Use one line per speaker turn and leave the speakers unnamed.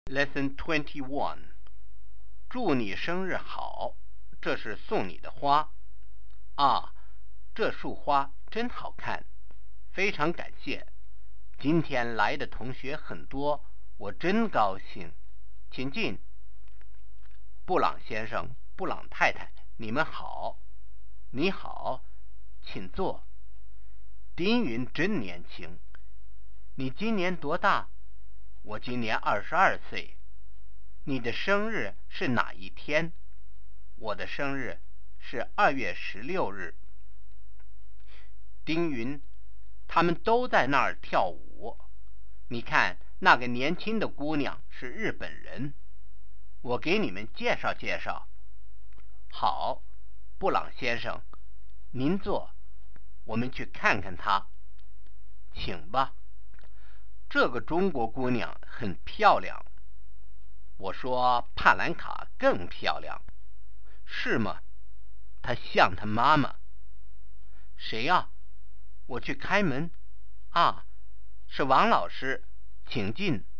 Lesson 21. 祝你生日好，这是送你的花。啊，这束花真好看，非常感谢。今天来的同学很多，我真高兴。请进。布朗先生、布朗太太，你们好。你好，请坐。丁云真年轻。你今年多大？我今年22岁。你的生日是哪一天？我的生日是2月16日。丁云，他们都在那儿跳舞。你看，那个年轻的姑娘是日本人。我给你们介绍介绍。好，布朗先生，您坐，我们去看看她。请吧。这个中国姑娘很漂亮。我说帕兰卡更漂亮。是吗？她像她妈妈。谁呀？我去开门。啊，是王老师，请进。